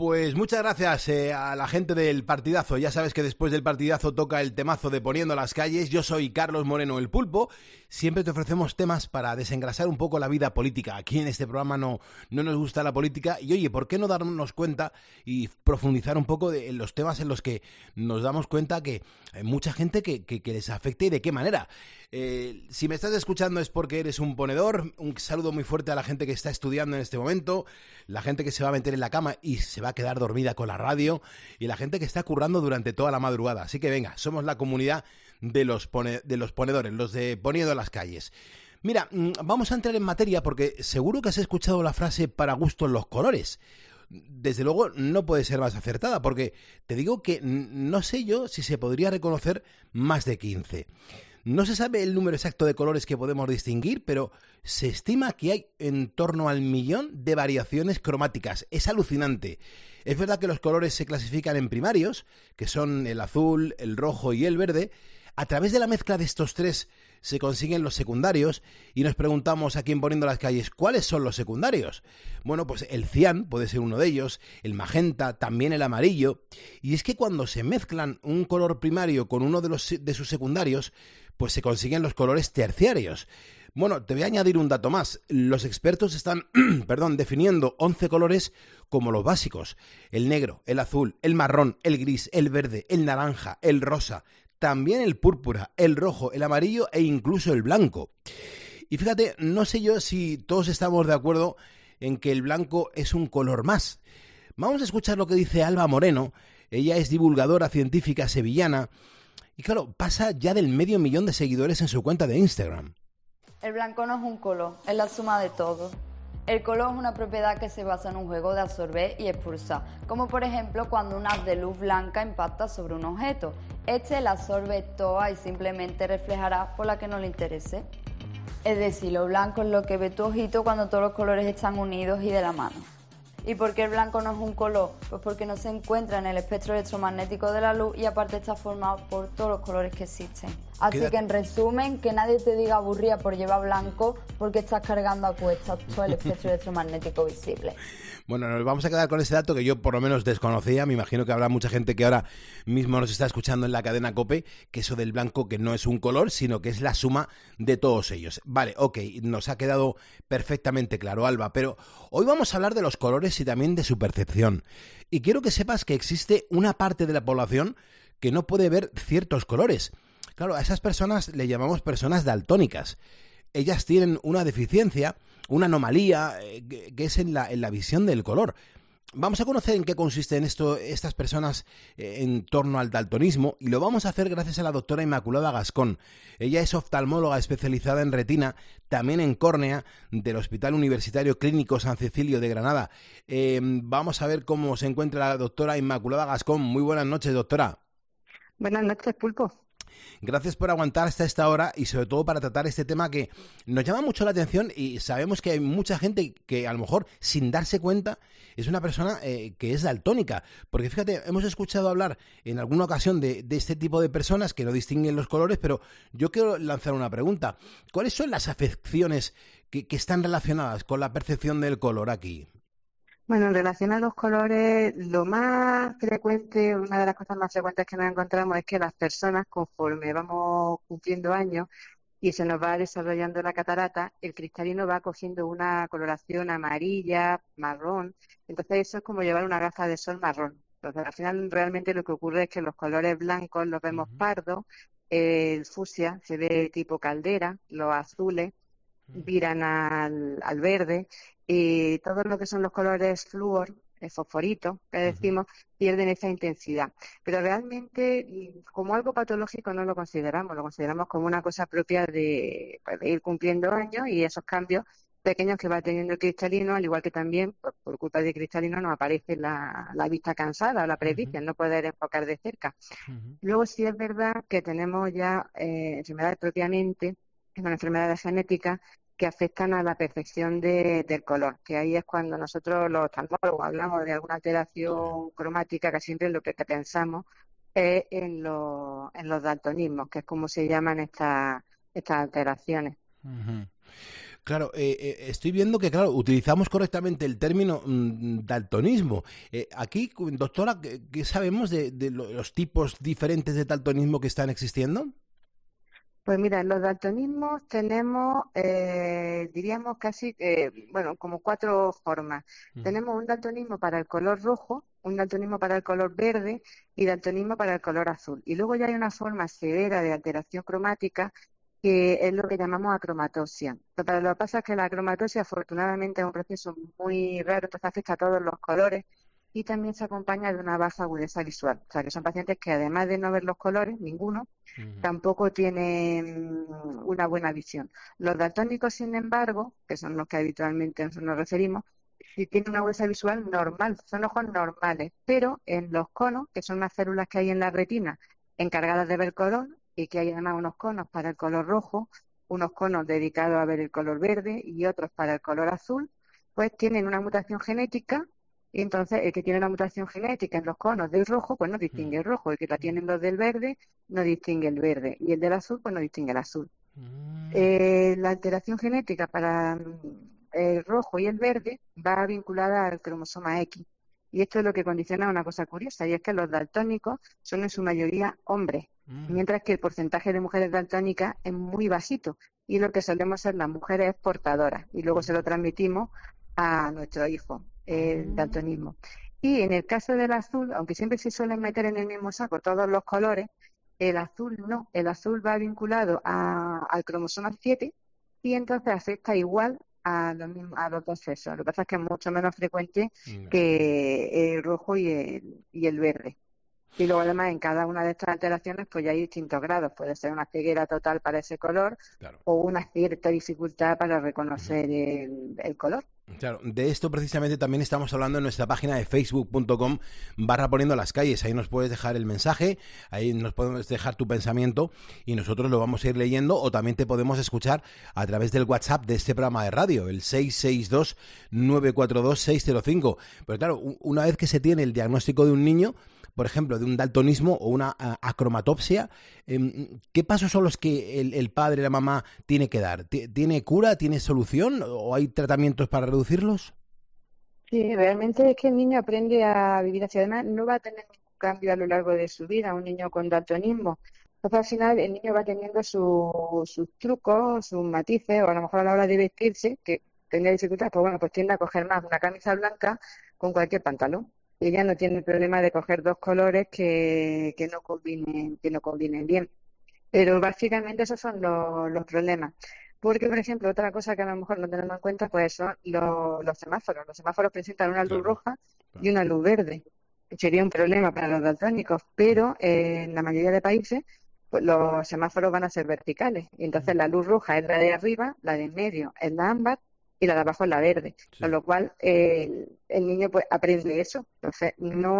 Pues muchas gracias a la gente del partidazo. Ya sabes que después del partidazo toca el temazo de Poniendo las calles. Yo soy Carlos Moreno, el Pulpo. Siempre te ofrecemos temas para desengrasar un poco la vida política. Aquí en este programa no nos gusta la política. Y oye, ¿por qué no darnos cuenta y profundizar un poco en los temas en los que nos damos cuenta que hay mucha gente que les afecta y de qué manera? Si me estás escuchando es porque eres un ponedor. Un saludo muy fuerte a la gente que está estudiando en este momento, la gente que se va a meter en la cama y se va a quedar dormida con la radio, y la gente que está currando durante toda la madrugada. Así que venga, somos la comunidad de los ponedores, los de Poniendo las calles. Mira, vamos a entrar en materia porque seguro que has escuchado la frase para gustos los colores. Desde luego no puede ser más acertada, porque te digo que no sé yo si se podría reconocer más de 15. No se sabe el número exacto de colores que podemos distinguir, pero se estima que hay en torno al 1.000.000 de variaciones cromáticas. Es alucinante. Es verdad que los colores se clasifican en primarios, que son el azul, el rojo y el verde. A través de la mezcla de estos tres se consiguen los secundarios, y nos preguntamos aquí en Poniendo las calles, ¿cuáles son los secundarios? Bueno, pues el cian puede ser uno de ellos, el magenta, también el amarillo. Y es que cuando se mezclan un color primario con uno de sus secundarios, pues se consiguen los colores terciarios. Bueno, te voy a añadir un dato más. Los expertos están definiendo 11 colores como los básicos: el negro, el azul, el marrón, el gris, el verde, el naranja, el rosa, también el púrpura, el rojo, el amarillo e incluso el blanco. Y fíjate, no sé yo si todos estamos de acuerdo en que el blanco es un color más. Vamos a escuchar lo que dice Alba Moreno. Ella es divulgadora científica sevillana y claro, pasa ya del 500.000 de seguidores en su cuenta de Instagram. El blanco no es un color, es la suma de todo. El color es una propiedad que se basa en un juego de absorber y expulsar, como por ejemplo cuando un haz de luz blanca impacta sobre un objeto. Este la absorbe toda y simplemente reflejará por la que no le interese. Es decir, lo blanco es lo que ve tu ojito cuando todos los colores están unidos y de la mano. ¿Y por qué el blanco no es un color? Pues porque no se encuentra en el espectro electromagnético de la luz y aparte está formado por todos los colores que existen. Así que en resumen, que nadie te diga aburrida por llevar blanco porque estás cargando a cuestas todo el espectro electromagnético visible. Bueno, nos vamos a quedar con ese dato que yo por lo menos desconocía. Me imagino que habrá mucha gente que ahora mismo nos está escuchando en la cadena COPE, que eso del blanco que no es un color, sino que es la suma de todos ellos. Vale, ok, nos ha quedado perfectamente claro, Alba, pero hoy vamos a hablar de los colores y también de su percepción. Y quiero que sepas que existe una parte de la población que no puede ver ciertos colores. Claro, a esas personas le llamamos personas daltónicas. Ellas tienen una deficiencia, una anomalía que es en la visión del color. Vamos a conocer en qué consisten estas personas en torno al daltonismo, y lo vamos a hacer gracias a la doctora Inmaculada Gascón. Ella es oftalmóloga especializada en retina, también en córnea, del Hospital Universitario Clínico San Cecilio de Granada. Vamos a ver cómo se encuentra la doctora Inmaculada Gascón. Muy buenas noches, doctora. Buenas noches, Pulpo. Gracias por aguantar hasta esta hora y sobre todo para tratar este tema que nos llama mucho la atención, y sabemos que hay mucha gente que a lo mejor sin darse cuenta es una persona que es daltónica. Porque fíjate, hemos escuchado hablar en alguna ocasión de este tipo de personas que no distinguen los colores, pero yo quiero lanzar una pregunta. ¿Cuáles son las afecciones que están relacionadas con la percepción del color aquí? Bueno, en relación a los colores, lo más frecuente, una de las cosas más frecuentes que nos encontramos es que las personas, conforme vamos cumpliendo años y se nos va desarrollando la catarata, el cristalino va cogiendo una coloración amarilla, marrón. Entonces eso es como llevar una gafa de sol marrón. Entonces al final realmente lo que ocurre es que los colores blancos los vemos pardos, el fucsia se ve tipo caldera, los azules viran al verde, y todo lo que son los colores flúor, fosforito, que decimos, pierden esa intensidad. Pero realmente, como algo patológico no lo consideramos como una cosa propia de ir cumpliendo años y esos cambios pequeños que va teniendo el cristalino, al igual que también, por culpa del cristalino, nos aparece la vista cansada o la presbicia, no poder enfocar de cerca. Luego sí es verdad que tenemos ya enfermedades propiamente, que son enfermedades genéticas, que afectan a la percepción del color, que ahí es cuando nosotros los oftalmólogos hablamos de alguna alteración cromática, que siempre lo que pensamos es en los daltonismos, que es como se llaman estas alteraciones. Claro, estoy viendo que, claro, utilizamos correctamente el término daltonismo. Aquí, doctora, ¿qué sabemos de los tipos diferentes de daltonismo que están existiendo? Pues mira, en los daltonismos tenemos, diríamos casi, bueno, como cuatro formas. Ujú, Tenemos un daltonismo para el color rojo, un daltonismo para el color verde y daltonismo para el color azul. Y luego ya hay una forma severa de alteración cromática que es lo que llamamos acromatopsia. Pero lo que pasa es que la acromatopsia afortunadamente es un proceso muy raro, entonces afecta a todos los colores y también se acompaña de una baja agudeza visual. O sea, que son pacientes que además de no ver los colores, ninguno, ujú, tampoco tienen una buena visión. Los daltónicos, sin embargo, que son los que habitualmente nos referimos, sí tienen una agudeza visual normal, son ojos normales, pero en los conos, que son unas células que hay en la retina encargadas de ver color, y que hay además unos conos para el color rojo, unos conos dedicados a ver el color verde y otros para el color azul, pues tienen una mutación genética y entonces el que tiene una mutación genética en los conos del rojo, pues no distingue el rojo, el que la tienen los del verde no distingue el verde y el del azul, pues no distingue el azul. ujú, La alteración genética para el rojo y el verde va vinculada al cromosoma X. Y esto es lo que condiciona una cosa curiosa, y es que los daltónicos son en su mayoría hombres, ujú, mientras que el porcentaje de mujeres daltónicas es muy bajito. Y lo que solemos ser las mujeres es portadoras, y luego se lo transmitimos a nuestros hijos, el ujú. daltonismo. Y en el caso del azul, aunque siempre se suelen meter en el mismo saco todos los colores, el azul no, el azul va vinculado al cromosoma 7 y entonces afecta igual a los dos sexos. Lo que pasa es que es mucho menos frecuente Ya, que el rojo y el verde. Y luego además en cada una de estas alteraciones pues ya hay distintos grados. Puede ser una ceguera total para ese color claro. o una cierta dificultad para Ujú. reconocer el color. Claro, de esto precisamente también estamos hablando en nuestra página de facebook.com/ poniendo las calles. Ahí nos puedes dejar el mensaje, ahí nos podemos dejar tu pensamiento y nosotros lo vamos a ir leyendo o también te podemos escuchar a través del WhatsApp de este programa de radio, el 662-942-605. Pero claro, una vez que se tiene el diagnóstico de un niño, por ejemplo, de un daltonismo o una acromatopsia, ¿qué pasos son los que el padre, la mamá tiene que dar? ¿Tiene cura, tiene solución o hay tratamientos para reducirlos? Sí, realmente es que el niño aprende a vivir así. Además, no va a tener ningún cambio a lo largo de su vida, un niño con daltonismo. Entonces, al final, el niño va teniendo sus trucos, sus matices, o a lo mejor a la hora de vestirse, que tendría dificultad, pues bueno, pues tiende a coger más una camisa blanca con cualquier pantalón. Y ella no tiene el problema de coger dos colores que no combinen bien. Pero básicamente esos son los problemas. Porque, por ejemplo, otra cosa que a lo mejor no tenemos en cuenta pues son los semáforos. Los semáforos presentan una luz Claro, roja y claro. una luz verde. Sería un problema para los daltónicos, pero en la mayoría de países pues los semáforos van a ser verticales. Y entonces la luz roja es la de arriba, la de en medio es la ámbar y la de abajo es la verde. Con Sí. lo cual el niño pues aprende eso. Entonces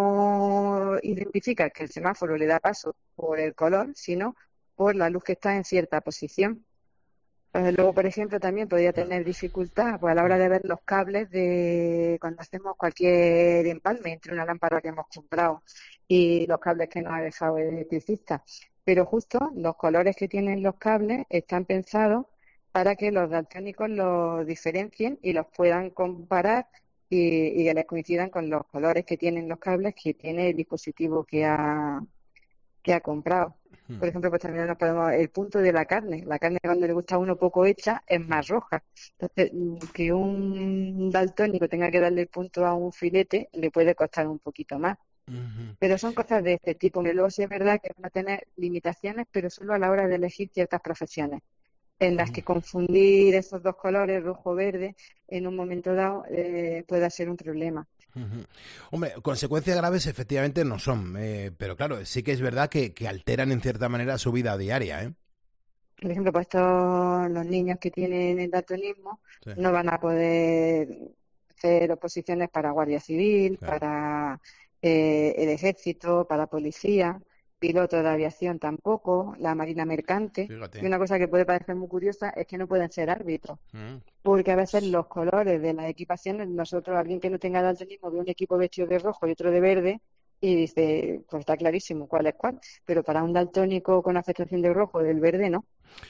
no identifica que el semáforo le da paso por el color, sino por la luz que está en cierta posición. Luego, por ejemplo, también podría Claro. tener dificultad pues, a la hora de ver los cables de cuando hacemos cualquier empalme entre una lámpara que hemos comprado y los cables que nos ha dejado el electricista. Pero justo los colores que tienen los cables están pensados para que los daltónicos los diferencien y los puedan comparar y que les coincidan con los colores que tienen los cables que tiene el dispositivo que ha comprado. Por ejemplo, pues también nos podemos, el punto de la carne. La carne cuando le gusta a uno poco hecha es más roja. Entonces, que un daltónico tenga que darle el punto a un filete le puede costar un poquito más. Ujú. Pero son cosas de este tipo, que luego sí es verdad que van a tener limitaciones, pero solo a la hora de elegir ciertas profesiones, en las que confundir esos dos colores, rojo-verde, en un momento dado pueda ser un problema. Ujú. Hombre, consecuencias graves efectivamente no son, pero claro, sí que es verdad que alteran en cierta manera su vida diaria, ¿eh? Por ejemplo, pues los niños que tienen el daltonismo Sí, no van a poder hacer oposiciones para Guardia Civil, claro. para el Ejército, para policía, piloto de aviación tampoco, la Marina Mercante. Y Fíjate. una cosa que puede parecer muy curiosa es que no pueden ser árbitros, Mm. porque a veces los colores de las equipaciones, nosotros, alguien que no tenga daltonismo, ve un equipo vestido de rojo y otro de verde y dice, pues está clarísimo cuál es cuál, pero para un daltónico con afectación de rojo o del verde no.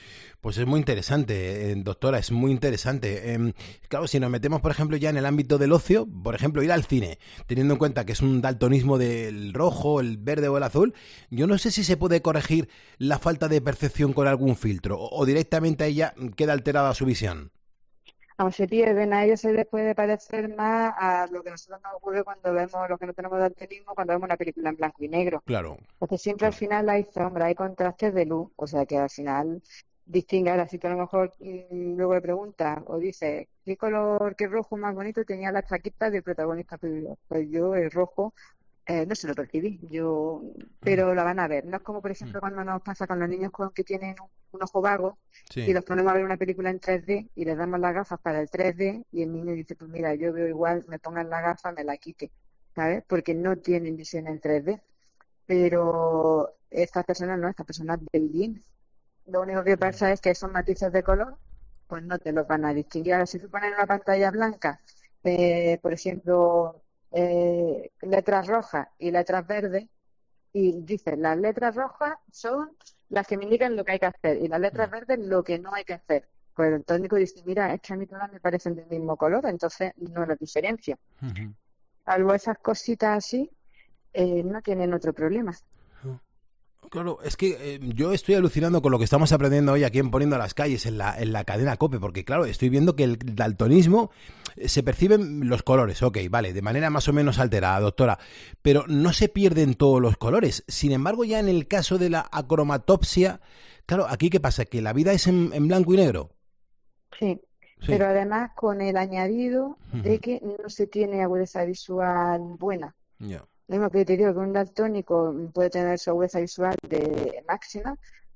Pues es muy interesante, doctora, es muy interesante. Claro, si nos metemos, por ejemplo, ya en el ámbito del ocio, por ejemplo, ir al cine, teniendo en cuenta que es un daltonismo del rojo, el verde o el azul, yo no sé si se puede corregir la falta de percepción con algún filtro o directamente a ella queda alterada su visión. Aunque se pierden, a ellos se les puede parecer más a lo que a nosotros nos ocurre cuando vemos, lo que no tenemos daltonismo, cuando vemos una película en blanco y negro. Claro, Porque siempre al claro. final hay sombra, hay contrastes de luz, o sea que al final distingue. Ahora, si tú a lo mejor luego le preguntas o dices, ¿qué color, qué rojo más bonito tenía la chaqueta del protagonista? Pues yo el rojo no se lo percibí, pero la van a ver. No es como, por Mm, ejemplo, cuando nos pasa con los niños que tienen un ojo vago y sí. los ponemos a ver una película en 3D y les damos las gafas para el 3D y el niño dice, pues mira, yo veo igual, me pongan la gafa, me la quite, ¿sabes? Porque no tienen visión en 3D. Pero estas personas no, estas personas ven bien. Lo único que Mm, pasa es que esos matices de color, pues no te los van a distinguir. Ahora, si tú pones una pantalla blanca, por ejemplo, letras rojas y letras verdes, y dices, las letras rojas son las que me indican lo que hay que hacer, y las letras mm, verdes lo que no hay que hacer. Pues el técnico dice, mira, es que a mí todas me parecen del mismo color, entonces no las diferencio. ujú. Salvo esas cositas así, no tienen otro problema. Claro, es que yo estoy alucinando con lo que estamos aprendiendo hoy aquí en Poniendo las Calles, en la cadena COPE, porque claro, estoy viendo que el daltonismo se perciben los colores, ok, vale, de manera más o menos alterada, doctora, pero no se pierden todos los colores. Sin embargo, ya en el caso de la acromatopsia, claro, aquí ¿qué pasa? ¿Que la vida es en blanco y negro? Sí, Sí. pero además con el añadido de Ujú. que no se tiene agudeza visual buena. Ya. Lo mismo que te digo que un daltónico puede tener su agudeza visual de máxima,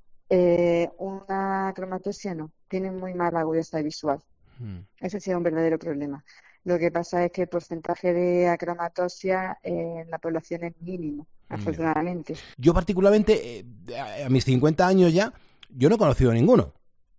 una cromatopsia no, tiene muy mala agudeza visual. Mm. Ese sí es un verdadero problema. Lo que pasa es que el porcentaje de acromatopsia en la población es mínimo, Ya. afortunadamente. Yo particularmente, a mis 50 años ya, yo no he conocido ninguno.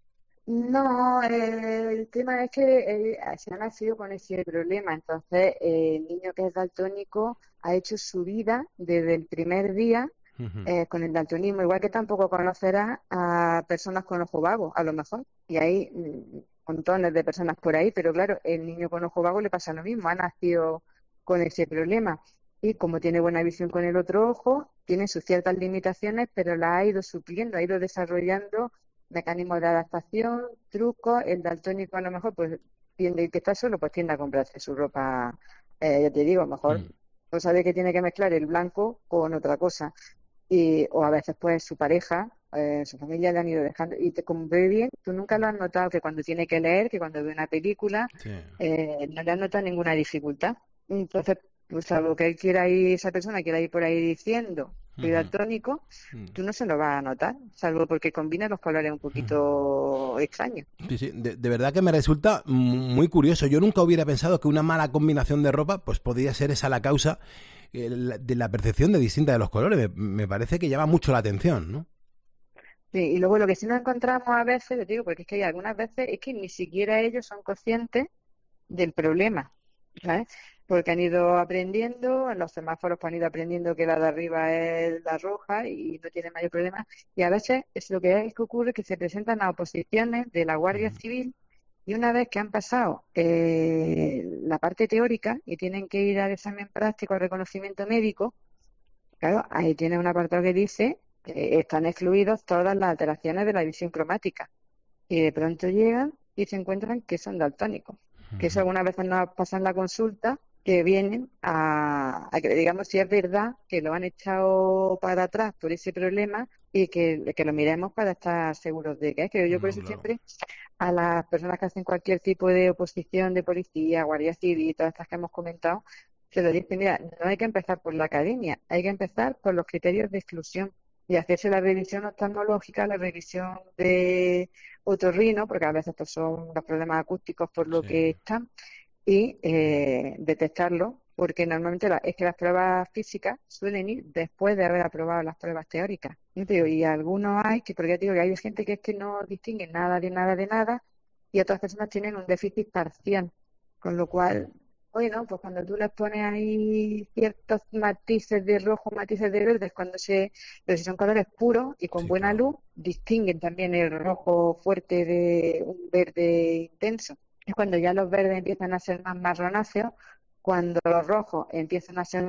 No, el tema es que se ha nacido con ese problema. Entonces, el niño que es daltónico ha hecho su vida desde el primer día Ujú. con el daltonismo, igual que tampoco conocerá a personas con ojo vago, a lo mejor. Y hay montones de personas por ahí, pero claro, el niño con ojo vago le pasa lo mismo, ha nacido con ese problema. Y como tiene buena visión con el otro ojo, tiene sus ciertas limitaciones, pero las ha ido supliendo, ha ido desarrollando mecanismos de adaptación, trucos. El daltónico a lo mejor pues tiende que está solo, pues tiende a comprarse su ropa, ya te digo, a lo mejor Mm. no sabe que tiene que mezclar el blanco con otra cosa o a veces pues su pareja, su familia le han ido dejando y como ve bien, tú nunca lo has notado que cuando tiene que leer, que cuando ve una película, Sí. no le has notado ninguna dificultad. Entonces, pues salvo que él quiera ir, esa persona quiera ir por ahí diciendo soy Ujú. daltónico, Mm. tú no se lo vas a notar, salvo porque combina los colores un poquito extraños. Sí, sí, de verdad que me resulta muy curioso. Yo nunca hubiera pensado que una mala combinación de ropa pues podría ser esa la causa de la percepción de distinta de los colores. Me parece que llama mucho la atención, ¿no? Sí, y luego lo que sí nos encontramos a veces, te digo, porque es que hay algunas veces es que ni siquiera ellos son conscientes del problema, ¿sabes? Porque han ido aprendiendo, en los semáforos pues han ido aprendiendo que la de arriba es la roja y no tiene mayor problema. Y a veces es lo que ocurre que se presentan a oposiciones de la Guardia Ujú. Civil y una vez que han pasado la parte teórica y tienen que ir al examen práctico, al reconocimiento médico, claro, ahí tiene un apartado que dice que están excluidos todas las alteraciones de la visión cromática y de pronto llegan y se encuentran que son daltónicos. Que eso Ujú. algunas veces nos pasa en la consulta, que vienen a que digamos si es verdad que lo han echado para atrás por ese problema y que lo miremos para estar seguros de que es. Que yo por No, eso claro. siempre a las personas que hacen cualquier tipo de oposición de policía, guardia civil, todas estas que hemos comentado, se lo dice, mira, no hay que empezar por la academia, hay que empezar por los criterios de exclusión y hacerse la revisión oftalmológica, la revisión de otorrino, porque a veces estos son los problemas acústicos por lo Sí. que están, y detectarlo, porque normalmente es que las pruebas físicas suelen ir después de haber aprobado las pruebas teóricas. Y, te digo, y algunos hay que, porque ya te digo que hay gente que es que no distingue nada de nada de nada, y otras personas tienen un déficit parcial, con lo cual Bueno, pues cuando tú les pones ahí ciertos matices de rojo, matices de verde, pero si son colores puros y con Sí, buena claro. luz, distinguen también el rojo fuerte de un verde intenso. Es cuando ya los verdes empiezan a ser más marronáceos, cuando los rojos empiezan a ser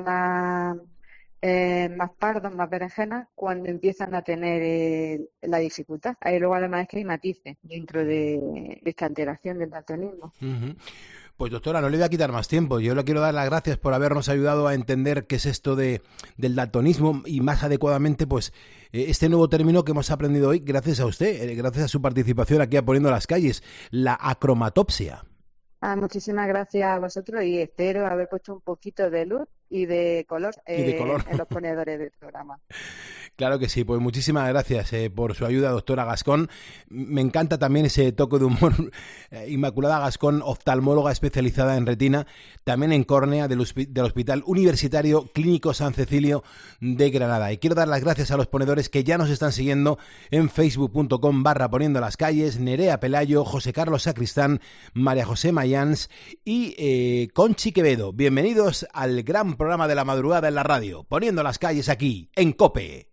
más pardos, más berenjenas, cuando empiezan a tener la dificultad. Ahí luego además es que hay matices dentro de esta alteración del daltonismo. Ujú. Pues doctora, no le voy a quitar más tiempo. Yo le quiero dar las gracias por habernos ayudado a entender qué es esto del daltonismo y más adecuadamente, pues, este nuevo término que hemos aprendido hoy gracias a usted, gracias a su participación aquí a Poniendo las Calles, la acromatopsia. Muchísimas gracias a vosotros y espero haber puesto un poquito de luz y de color Y de color. en los ponedores del programa. Claro que sí, pues muchísimas gracias por su ayuda, doctora Gascón. Me encanta también ese toque de humor. Inmaculada Gascón, oftalmóloga especializada en retina, también en córnea del Hospital Universitario Clínico San Cecilio de Granada. Y quiero dar las gracias a los ponedores que ya nos están siguiendo en facebook.com/poniendo las calles, Nerea Pelayo, José Carlos Sacristán, María José Mayans y Conchi Quevedo. Bienvenidos al gran programa de la madrugada en la radio, Poniendo las Calles aquí, en COPE.